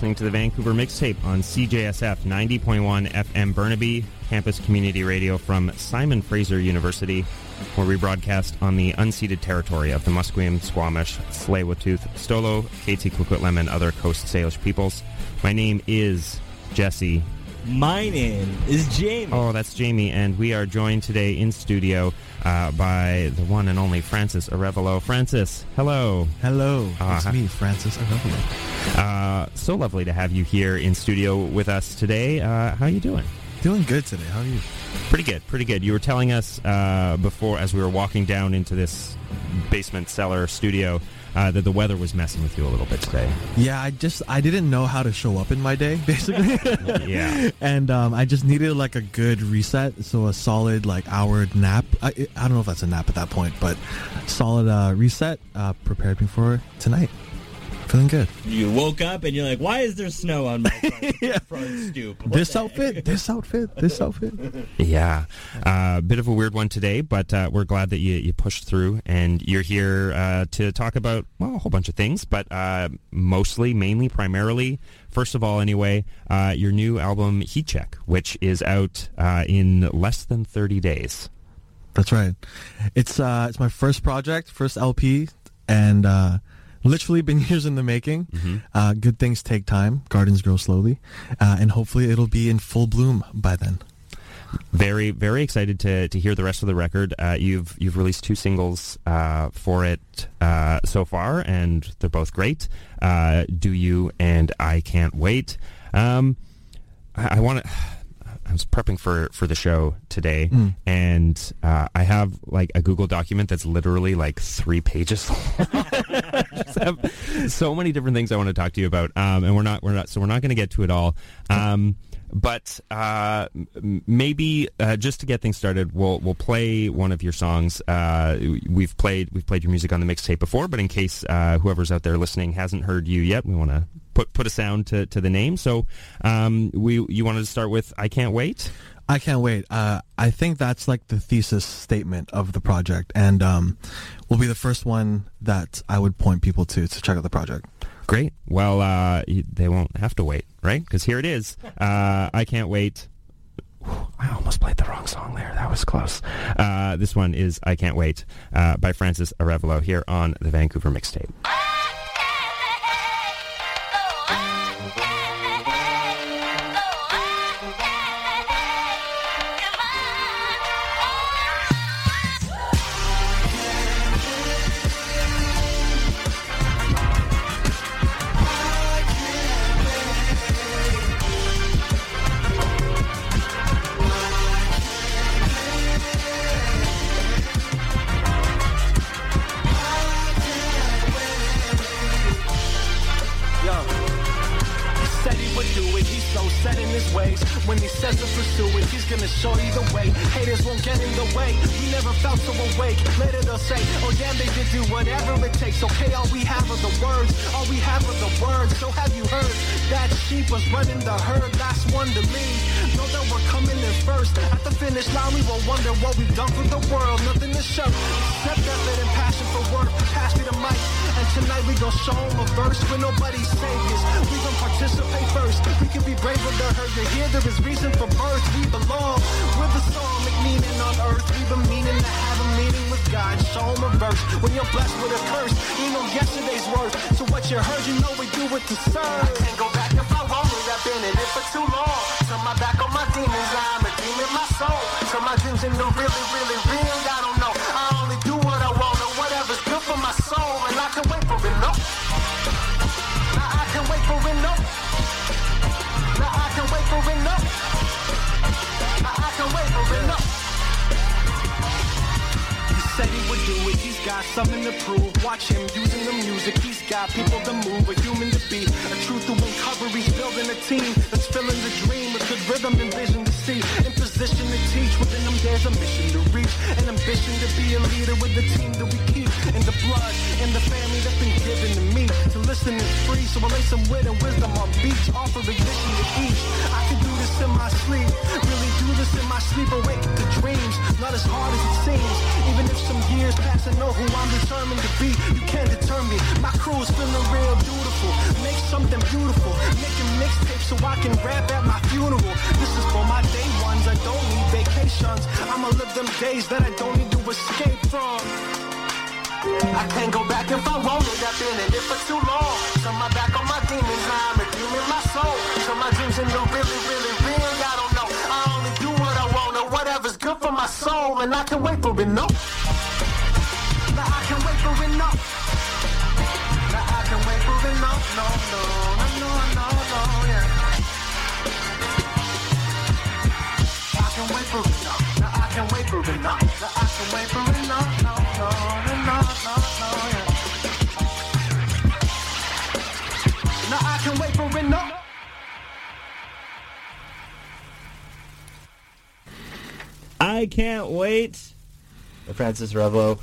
listening to the Vancouver Mixtape on CJSF 90.1 FM Burnaby, campus community radio from Simon Fraser University, where we broadcast on the unceded territory of the Musqueam, Squamish, Tsleil-Waututh, Stolo, Métis, Coquitlam, and other Coast Salish peoples. My name is Jesse. My name is Jamie. Oh, that's Jamie, and we are joined today in studio by the one and only Francis Arevalo. Francis, hello. Hello. It's me, Francis Arevalo. So lovely to have you here in studio with us today. How are you doing? Doing good today. How are you? Pretty good, pretty good. You were telling us before, as we were walking down into this basement cellar studio, that the weather was messing with you a little bit today. Yeah, I didn't know how to show up in my day, basically. Yeah. And I just needed like a good reset, so a solid like hour nap. I don't know if that's a nap at that point, but solid reset prepared me for tonight. Feeling good. You woke up and you're like, why is there snow on my front stoop? This outfit. Yeah. Bit of a weird one today, but we're glad that you pushed through, and you're here to talk about, well, a whole bunch of things, but mainly, primarily, first of all, anyway, your new album, Heat Check, which is out in less than 30 days. That's right. It's my first project, first LP, and literally been years in the making. Mm-hmm. Good things take time. Gardens grow slowly. And hopefully it'll be in full bloom by then. Very, very excited to hear the rest of the record. You've released 2 singles for it so far, and they're both great. Do You and I Can't Wait. I was prepping for the show today, and I have like a Google document that's literally like 3 pages long. I just have so many different things I want to talk to you about, and we're not going to get to it all. But maybe just to get things started, we'll play one of your songs. We've played your music on the mixtape before, but in case whoever's out there listening hasn't heard you yet, we want to put a sound to the name. So you wanted to start with I Can't Wait? I Can't Wait. I think that's like the thesis statement of the project, and will be the first one that I would point people to check out the project. Great. Well, they won't have to wait, right? Because here it is. I Can't Wait. I almost played the wrong song there. That was close. This one is I Can't Wait by Francis Arevalo here on the Vancouver Mixtape. When he says to pursue it, he's gonna show you the way. Haters won't get in the way. We never felt so awake. Later they'll say, oh damn, they did do whatever it takes. Okay, all we have are the words. All we have are the words. So have you heard? That sheep was running the herd. Last one to leave. Know that we're coming in first. At the finish line, we will wonder what we've done for the world. Nothing to show except effort and passion for work. Pass me the mic. And tonight we gon' show them a verse where nobody's saviors. We gon' participate first. We can be brave with the hurt. You're here, there is reason for birth. We belong with the song, make meaning on earth. We've been meaning to have a meeting with God. Show him a verse. When you're blessed with a curse, you know yesterday's worth. So what you heard, you know we do it to serve. I can't go back if I want it. I've been in it for too long. Turn my back on my demons, I'm redeeming my soul. Turn my dreams into really, really real. I don't know. I only do what I want and whatever's good for my soul. And I can wait for it, no. Now I can wait for it, no. Now I can wait for it, no. Now I can wait for it, no. He said he would do it, he's got something to prove. Watch him using the music, he's got people to move, a human to be, a truth to uncover. He's building a team that's filling the dream with good rhythm and vision to see. In position to teach, within them there's a mission to reach, an ambition to be a leader with the team that we keep. In the blood, in the family that's been given to me. To listen is free, so I lay some wit and wisdom on beats, offer ignition to each. I can do this in my sleep, really do this in my sleep, awake to dreams, not as hard as it seems. Even Even if some years pass, I know who I'm determined to be. You can't deter me. My crew is feeling real beautiful. Make something beautiful. Making mixtapes so I can rap at my funeral. This is for my day ones. I don't need vacations. I'ma live them days that I don't need to escape from. I can't go back if I want it. I've been in it for too long. Turn my back on my demons. Now I'm redeeming my soul. Turn my dreams into really, really real. I don't know. I only do what I want or whatever's good for my soul. And I can wait for it, no. Now I can wait for it, no. Now I can wait for it, no, no, no, no, no, no, yeah. I can wait for it, no. Now I can wait for it, no. Now I can wait for it, no, no, no, no, no, no, yeah. Now I can wait for it, no. I can't wait. Francis Revlo.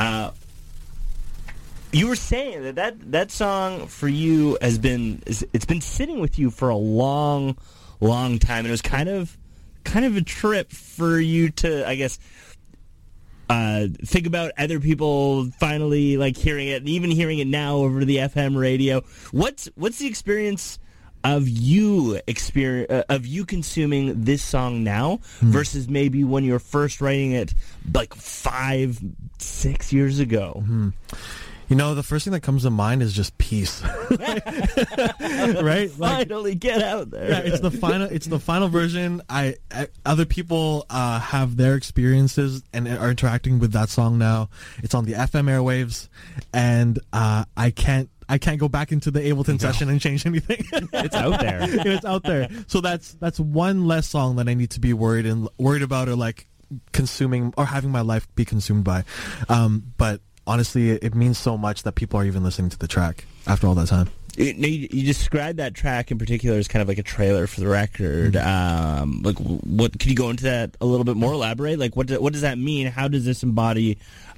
You were saying that song for you it's been sitting with you for a long, long time, and it was kind of a trip for you to, I guess, think about other people finally like hearing it, and even hearing it now over the FM radio. What's the experience of you consuming this song now versus maybe when you were first writing it like 5-6 years ago? You know, the first thing that comes to mind is just peace. Right? Finally get out there. Yeah, it's the final version. Other people have their experiences and are interacting with that song now. It's on the FM airwaves, and I can't go back into the Ableton session and change anything. It's out there. It's out there. So that's one less song that I need to be worried about or like consuming or having my life be consumed by. But honestly, it means so much that people are even listening to the track after all that time. You described that track in particular as kind of like a trailer for the record. Like, what could you go into that a little bit more? Elaborate. Like, what does that mean? How does this embody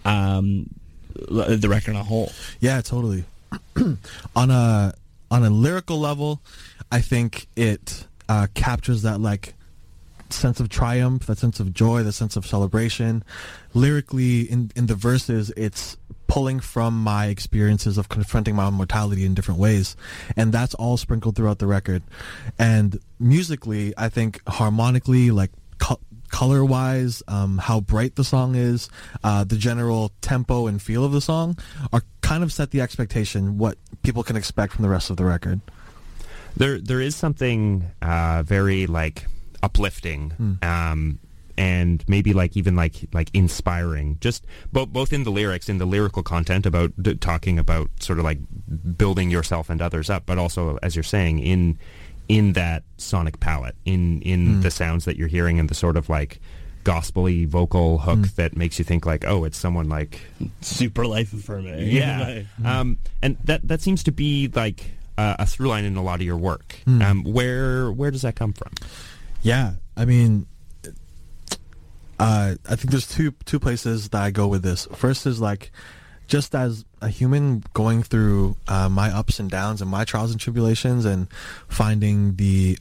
the record on a whole? Yeah, totally. On a lyrical level, I think it captures that like sense of triumph, that sense of joy, that sense of celebration. Lyrically, in the verses, it's pulling from my experiences of confronting my own mortality in different ways, and that's all sprinkled throughout the record. And musically, I think harmonically, like color-wise, how bright the song is, the general tempo and feel of the song are kind of set the expectation what people can expect from the rest of the record. There is something very like uplifting, and maybe like even like inspiring, just both in the lyrics, in the lyrical content about talking about sort of like building yourself and others up, but also, as you're saying, in that sonic palette, in the sounds that you're hearing, and the sort of like gospel-y vocal hook that makes you think like, oh, it's someone like super life affirming. Yeah. And that seems to be like a through line in a lot of your work. Where does that come from? Yeah, I mean, I think there's two places that I go with this. First is like, just as a human going through my ups and downs and my trials and tribulations, and finding the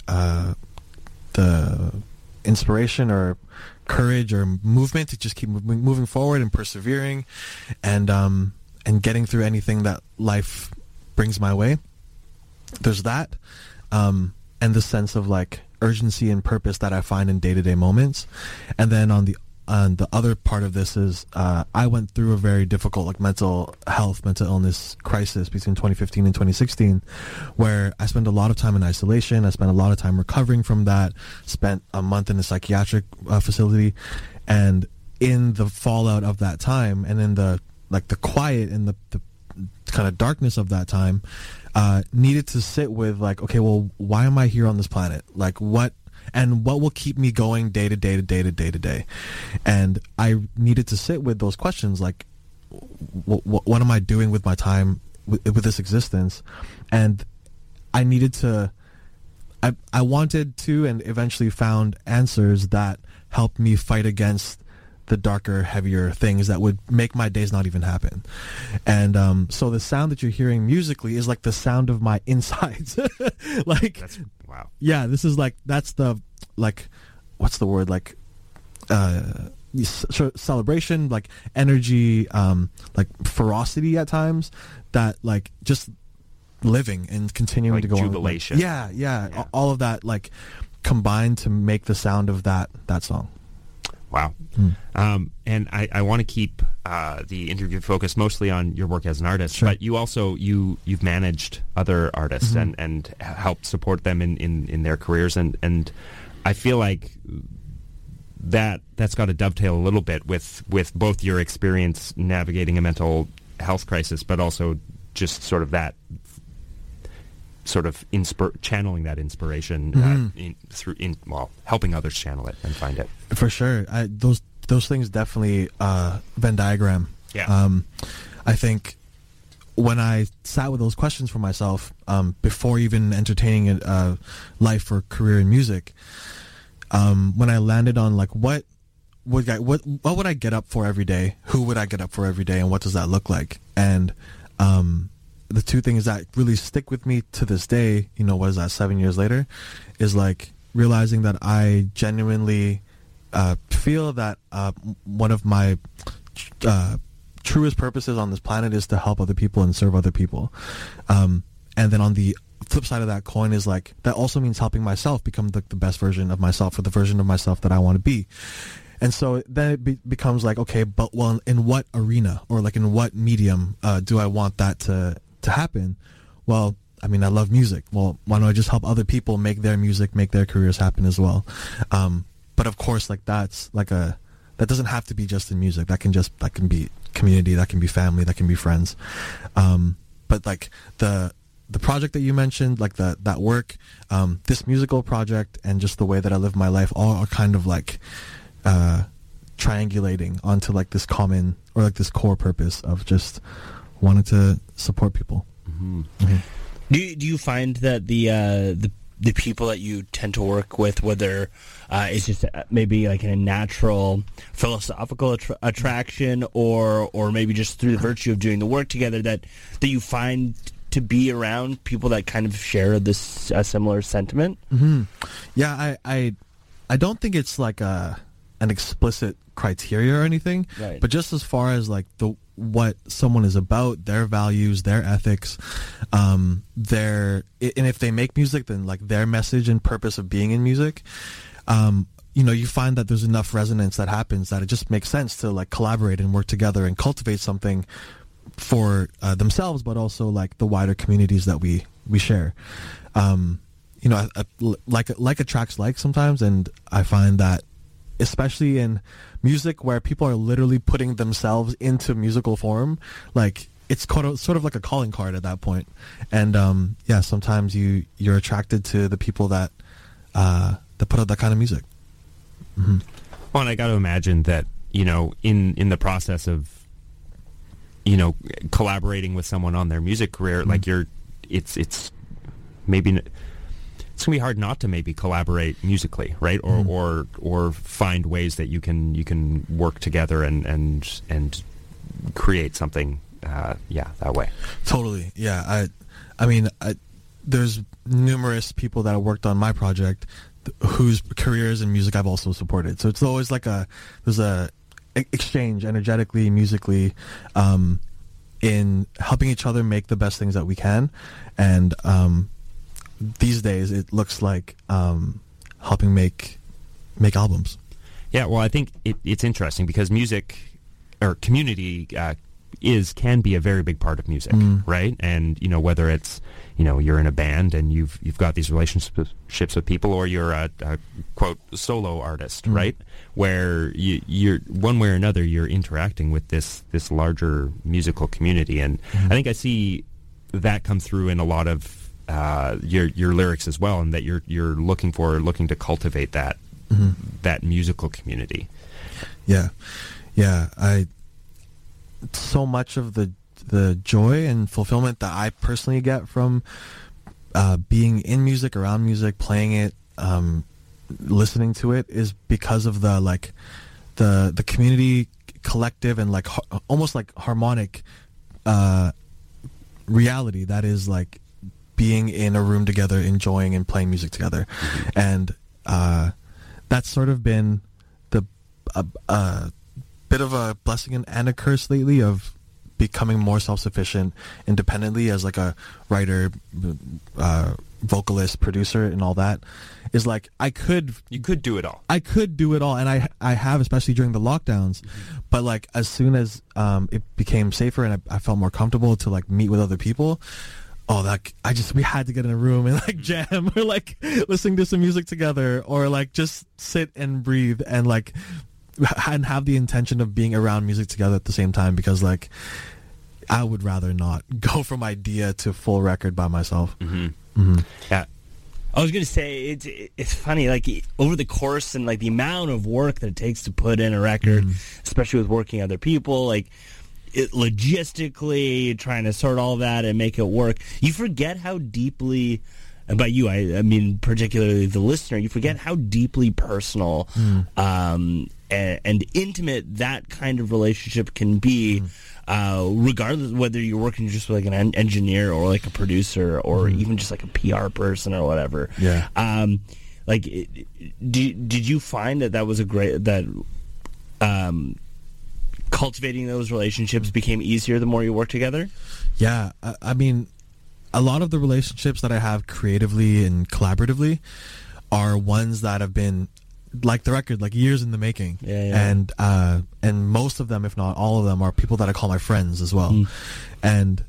inspiration or courage or movement to just keep moving forward and persevering, and getting through anything that life brings my way. There's that, and the sense of like urgency and purpose that I find in day-to-day moments. And then on the other part of this is I went through a very difficult like mental illness crisis between 2015 and 2016, where I spent a lot of time in isolation. I spent a lot of time recovering from that, spent a month in a psychiatric facility, and in the fallout of that time, and in the quiet and the kind of darkness of that time, needed to sit with like, okay, well, why am I here on this planet? Like, what will keep me going day to day to day to day to day? And I needed to sit with those questions, like, what am I doing with my time, with this existence? And I needed to, I wanted to, and eventually found answers that helped me fight against the darker, heavier things that would make my days not even happen. And so the sound that you're hearing musically is like the sound of my insides. Like, wow. Yeah, this is like, that's the, like, what's the word? Like, celebration, like energy, like ferocity at times, that like just living and continuing like to go jubilation. on. Like, yeah. All of that like combined to make the sound of that song. Wow. And I want to keep the interview focused mostly on your work as an artist, Sure. but you also you've managed other artists and helped support them in their careers, and I feel like that's got to dovetail a little bit with both your experience navigating a mental health crisis, but also just sort of that sort of channeling that inspiration helping others channel it and find it. For sure. Those things definitely Venn diagram. Yeah. I think when I sat with those questions for myself before even entertaining a life or career in music, when I landed on like what would I get up for every day? Who would I get up for every day, and what does that look like? And the two things that really stick with me to this day, what is that, 7 years later, is like realizing that I genuinely feel that one of my truest purposes on this planet is to help other people and serve other people. And then on the flip side of that coin is like, that also means helping myself become the best version of myself, or the version of myself that I want to be. And so then it becomes like, okay, but well, in what arena or like in what medium do I want that to happen? Well, I mean, I love music. Well, why don't I just help other people make their music, make their careers happen as well? But of course, like that's like that doesn't have to be just in music. That can be community, that can be family, that can be friends. But like the project that you mentioned, like that work, this musical project, and just the way that I live my life, all are kind of like triangulating onto like this common, or like this core purpose of just wanting to support people. Mm-hmm. Mm-hmm. Do you find that the people that you tend to work with, whether it's just maybe like in a natural philosophical attraction, or maybe just through the virtue of doing the work together, that you find to be around people that kind of share this similar sentiment? Mm-hmm. Yeah, I don't think it's like an explicit criteria or anything, right. But just as far as like what someone is about, their values, their ethics, and if they make music, then like their message and purpose of being in music, you find that there's enough resonance that happens that it just makes sense to like collaborate and work together and cultivate something for themselves, but also like the wider communities that we share. Like attracts like sometimes, and I find that especially in music where people are literally putting themselves into musical form, like it's sort of like a calling card at that point. And sometimes you're attracted to the people that put out that kind of music. Mm-hmm. Well, and I got to imagine that in the process of collaborating with someone on their music career, mm-hmm. like it's maybe it's gonna be hard not to maybe collaborate musically, right? Or find ways that you can work together and create something that way. Totally. Yeah. I mean there's numerous people that have worked on my project whose careers in music I've also supported. So it's always like there's a exchange energetically, musically, in helping each other make the best things that we can. And these days it looks like helping make albums. Yeah, well, I think it's interesting because music or community can be a very big part of music, right? And whether it's you're in a band and you've got these relationships with people, or you're a quote solo artist, right? Where you're one way or another you're interacting with this larger musical community, and I think I see that come through in a lot of your lyrics as well, and that you're looking to cultivate that that musical community. Yeah. So much of the joy and fulfillment that I personally get from being in music, around music, playing it, listening to it, is because of the community, collective, and like almost like harmonic reality that is like being in a room together, enjoying and playing music together. And that's sort of been a bit of a blessing and a curse lately of becoming more self-sufficient independently as like a writer, vocalist, producer, and all that. Is like You could do it all. I could do it all, and I have, especially during the lockdowns. But like as soon as it became safer and I felt more comfortable to like meet with other people, we had to get in a room and like jam or like listening to some music together or like just sit and breathe and like and have the intention of being around music together at the same time, because like I would rather not go from idea to full record by myself. Yeah. I was going to say, it's funny, like, over the course and, like, the amount of work that it takes to put in a record, especially with working other people, like, logistically trying to sort all that and make it work, you forget how deeply, and by you, I mean particularly the listener, you forget how deeply personal and intimate that kind of relationship can be, regardless of whether you're working just with like an engineer or like a producer or even just like a PR person or whatever. Yeah. Did you find that was a great, that cultivating those relationships became easier the more you work together? Yeah. I mean, a lot of the relationships that I have creatively and collaboratively are ones that have been, like the record, like years in the making. And most of them, if not all of them, are people that I call my friends as well. And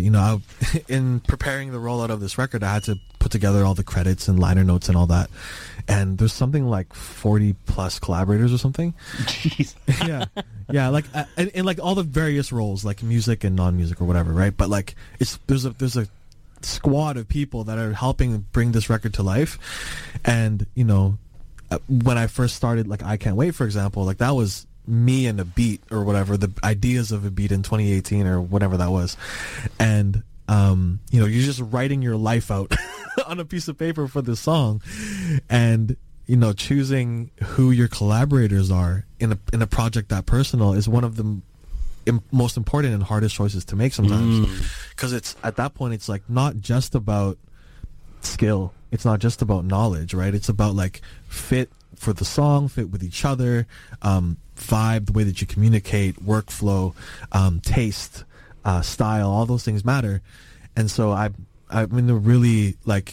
in preparing the rollout of this record, I had to put together all the credits and liner notes and all that. And there's something like 40 plus collaborators or something. Jeez. Yeah, like in like all the various roles, like music and non-music or whatever, right? But like there's a squad of people that are helping bring this record to life. And when I first started, like I Can't Wait, for example, like that was me and a beat or whatever, the ideas of a beat in 2018 or whatever that was. And, you're just writing your life out on a piece of paper for this song. And, choosing who your collaborators are in a project that personal is one of the most important and hardest choices to make sometimes. Because it's, at that point, it's like not just about skill. It's not just about knowledge, right? It's about like fit for the song, fit with each other, vibe, the way that you communicate, workflow, taste, style, all those things matter. And so I'm in a really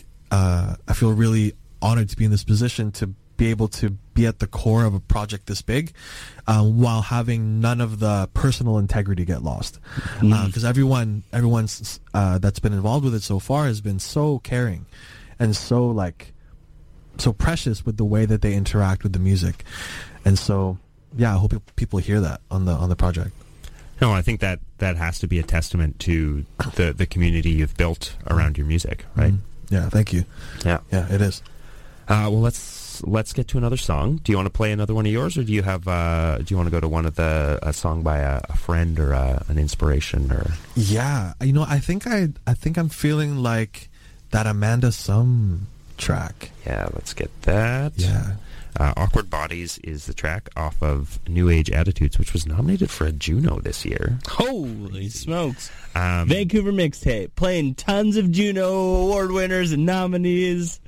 I feel really honored to be in this position to be able to be at the core of a project this big, while having none of the personal integrity get lost. Because everyone's that's been involved with it so far has been so caring and so precious with the way that they interact with the music. And so, yeah, I hope people hear that on the project. No, I think that has to be a testament to the community you've built around your music, right? Yeah, thank you. Yeah, it is. Well, let's get to another song. Do you want to play another one of yours, or do you want to go to one of a song by a friend or an inspiration? Or yeah, I think I'm feeling like that Amanda Sum track. Yeah, let's get that. Yeah. Awkward Bodies is the track off of New Age Attitudes, which was nominated for a Juno this year. Holy smokes. Vancouver Mixtape, playing tons of Juno Award winners and nominees.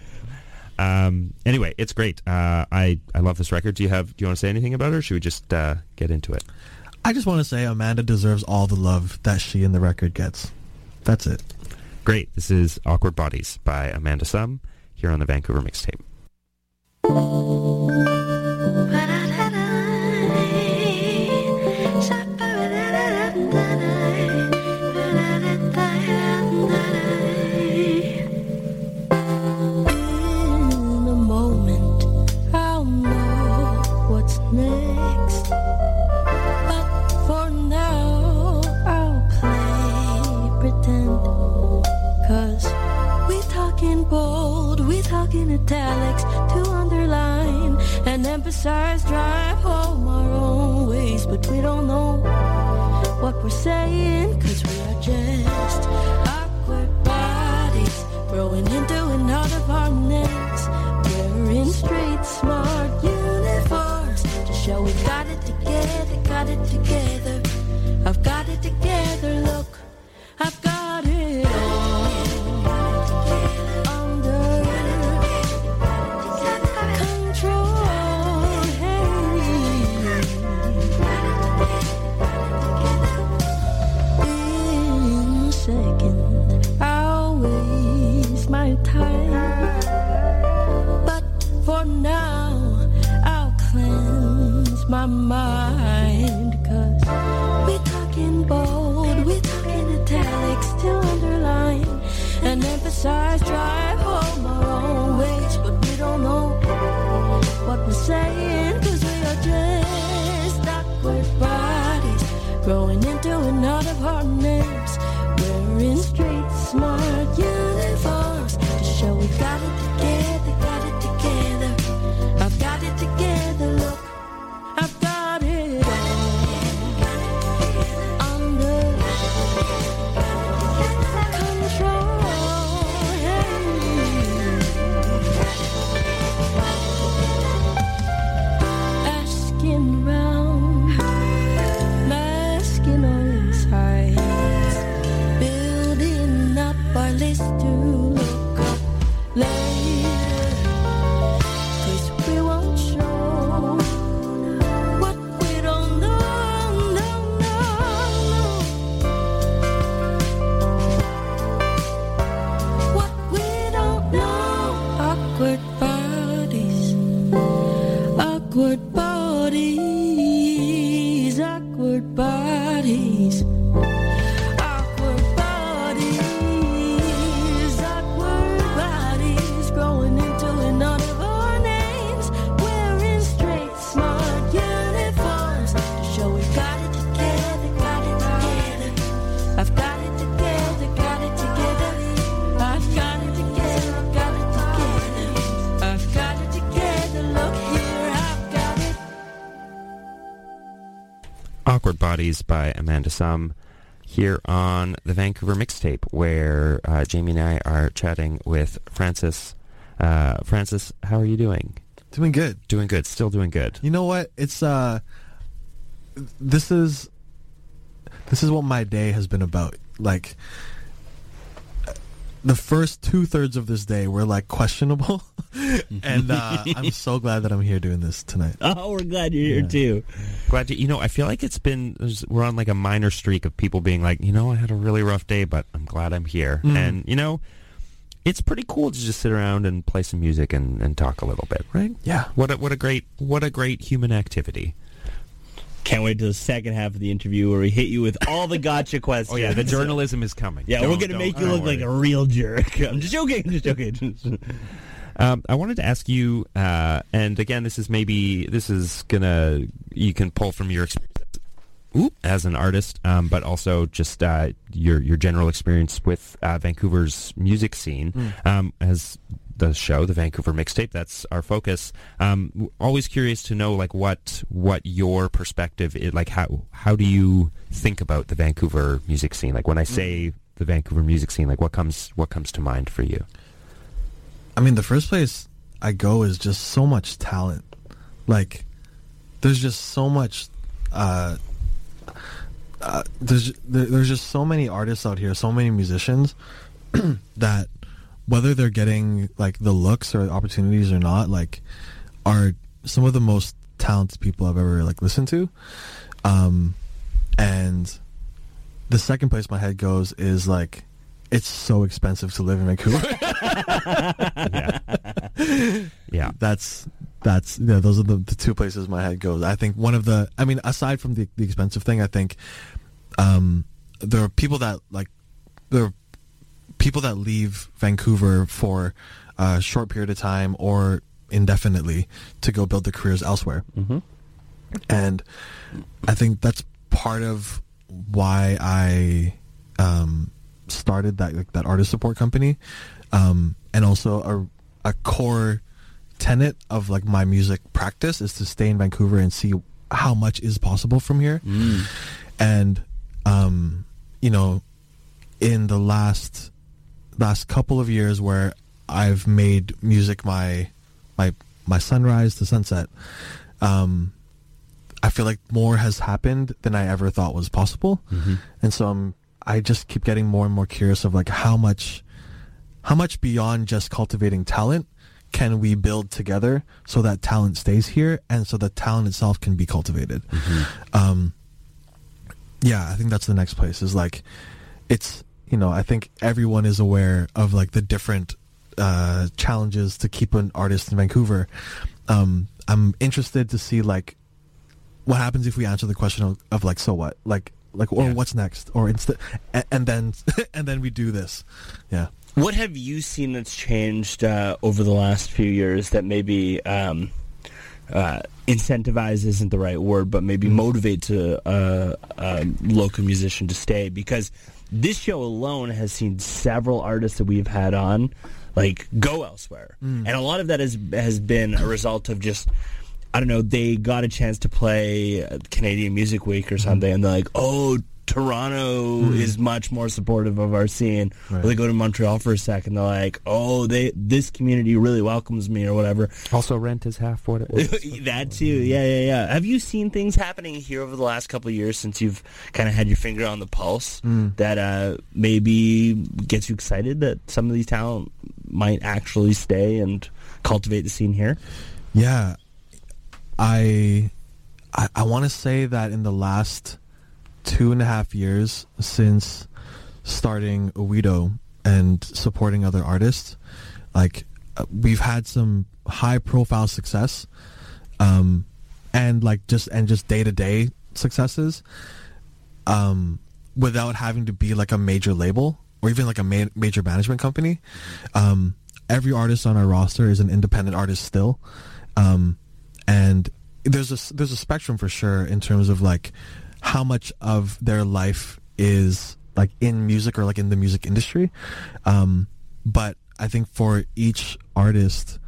Anyway, it's great. I love this record. Do you want to say anything about it, or should we just get into it? I just want to say Amanda deserves all the love that she and the record gets. That's it. Great. This is Awkward Bodies by Amanda Sum here on the Vancouver Mixtape. Italics to underline and emphasize, drive home our own ways, but we don't know what we're saying, cause we are just awkward bodies growing into and out of our necks, wearing straight smart uniforms to show we got it together, I've got it together, look, I've got it all. mind. 'Cause we're talking bold, we're talking italics, still underline and emphasize, drive home our own ways, but we don't know what we're saying. 'Cause we are just awkward bodies growing into and out of our names, wearing street smart uniforms to show we got it together, got it together. I've got it together, look, I've got it all under control. Asking around, masking all sides, building up our list to look up later. 'Cause we won't show what we don't know, no, no, no. What we don't know. Awkward bodies, awkward bodies, awkward bodies. Awkward bodies, awkward bodies, growing into and out of our names, wearing straight smart uniforms to show we got it together, got it together. I've got it together, got it together. I've got it together, got it together. I've got it together, look here, I've got it. Awkward Bodies by Amanda Sum here on the Vancouver Mixtape, where Jamie and I are chatting with Francis. Francis, how are you doing? Doing good. Doing good. Still doing good. You know what? It's this is what my day has been about. Like, the first 2/3 of this day were like questionable, and I'm so glad that I'm here doing this tonight. Oh, we're glad you're here too. Glad to, I feel like we're on like a minor streak of people being like, I had a really rough day, but I'm glad I'm here. And, it's pretty cool to just sit around and play some music and talk a little bit, right? Yeah. What a great human activity. Can't wait till the second half of the interview where we hit you with all the gotcha questions. Oh yeah, the journalism is coming. Yeah, we're going to make you look like a real jerk. I'm just joking. I wanted to ask you, and again, you can pull from your experience as an artist, but also just your general experience with Vancouver's music scene. As the show, the Vancouver Mixtape, that's our focus. Always curious to know, like, what your perspective is. Like, how do you think about the Vancouver music scene? Like, when I say the Vancouver music scene, like, what comes to mind for you? I mean, the first place I go is just so much talent. Like, there's just so much. There's just so many artists out here, so many musicians that, whether they're getting like the looks or opportunities or not, like, are some of the most talented people I've ever like listened to. And the second place my head goes is like, it's so expensive to live in Vancouver. Yeah. Those are the two places my head goes. I think aside from the expensive thing, I think there are people that leave Vancouver for a short period of time or indefinitely to go build their careers elsewhere. Mm-hmm. And I think that's part of why I started that artist support company, and also a core tenet of like my music practice is to stay in Vancouver and see how much is possible from here. And in the last couple of years where I've made music my sunrise to sunset, I feel like more has happened than I ever thought was possible. Mm-hmm. And so I just keep getting more and more curious of like how much beyond just cultivating talent can we build together so that talent stays here and so the talent itself can be cultivated. Mm-hmm. I think that's the next place is like, it's, I think everyone is aware of like the different challenges to keep an artist in Vancouver. I'm interested to see like what happens if we answer the question of like, so what, like or what's next, or and then we do this. Yeah. What have you seen that's changed over the last few years that maybe incentivize isn't the right word, but maybe motivates a local musician to stay? Because this show alone has seen several artists that we've had on like go elsewhere, and a lot of that has been a result of just, I don't know, they got a chance to play Canadian Music Week or something, and they're like, oh, Toronto is much more supportive of our scene. Right. Or they go to Montreal for a second, they're like, oh, this community really welcomes me, or whatever. Also, rent is half what it is. That too, yeah. Have you seen things happening here over the last couple of years since you've kind of had your finger on the pulse that maybe gets you excited that some of these talent might actually stay and cultivate the scene here? Yeah. I want to say that in the last 2.5 years since starting Owedo and supporting other artists, like we've had some high profile success, and just day-to-day successes, without having to be like a major label or even like a major management company. Every artist on our roster is an independent artist still, and there's a spectrum for sure in terms of like how much of their life is like in music or like in the music industry. But I think for each artist,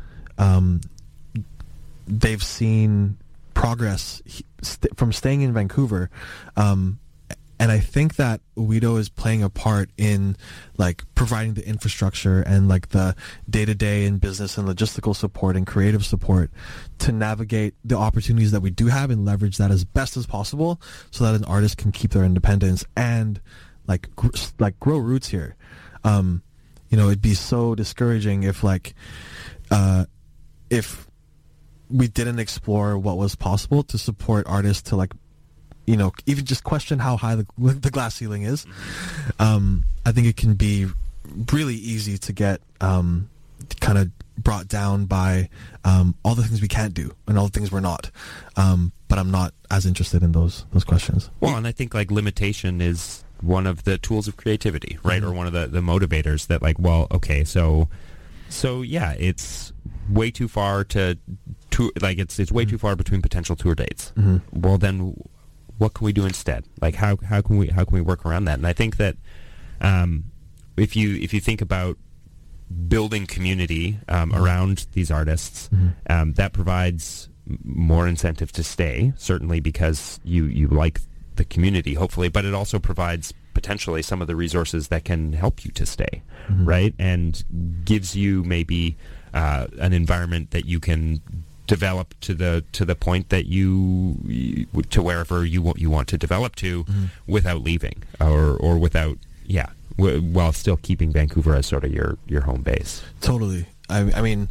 they've seen progress from staying in Vancouver. And I think that Owedo is playing a part in like providing the infrastructure and like the day-to-day and business and logistical support and creative support to navigate the opportunities that we do have and leverage that as best as possible so that an artist can keep their independence and like grow roots here. It'd be so discouraging if if we didn't explore what was possible to support artists to like, even just question how high the glass ceiling is. I think it can be really easy to get kind of brought down by all the things we can't do and all the things we're not. But I'm not as interested in those questions. Well, and I think like limitation is one of the tools of creativity, right? Or one of the motivators that like, well, okay, so yeah, it's way too far to it's way too far between potential tour dates. Well, then what can we do instead? Like how can we work around that? And I think that if you think about building community around these artists, that provides more incentive to stay, certainly because you like the community, hopefully, but it also provides potentially some of the resources that can help you to stay, right? And gives you maybe an environment that you can develop to the point that you to wherever you want to develop to without leaving or without while still keeping Vancouver as sort of your home base. Totally. I mean,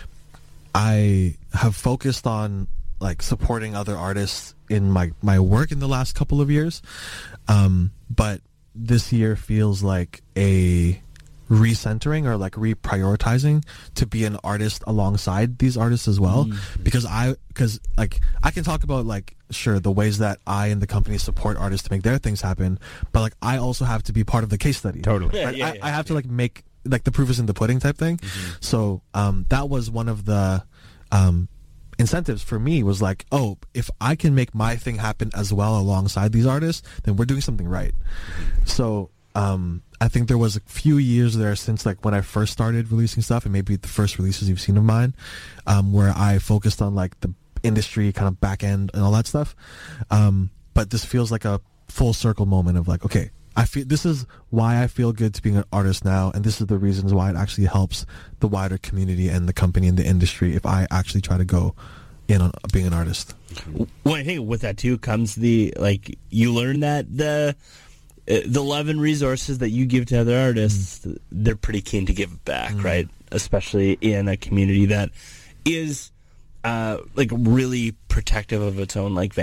I have focused on like supporting other artists in my work in the last couple of years, but this year feels like a recentering or like reprioritizing to be an artist alongside these artists as well, because I can talk about like sure the ways that I and the company support artists to make their things happen, but like I also have to be part of the case study. Totally. I have to like make like the proof is in the pudding type thing. So that was one of the incentives for me, was like, oh, if I can make my thing happen as well alongside these artists, then we're doing something right. So I think there was a few years there since like when I first started releasing stuff, and maybe the first releases you've seen of mine, where I focused on like the industry kind of back end and all that stuff. But this feels like a full circle moment of like, okay, I feel this is why I feel good to being an artist now, and this is the reasons why it actually helps the wider community and the company and the industry if I actually try to go in on being an artist. Well, I think with that too comes the like you learn that the love and resources that you give to other artists, they're pretty keen to give it back, right? Especially in a community that is like really protective of its own like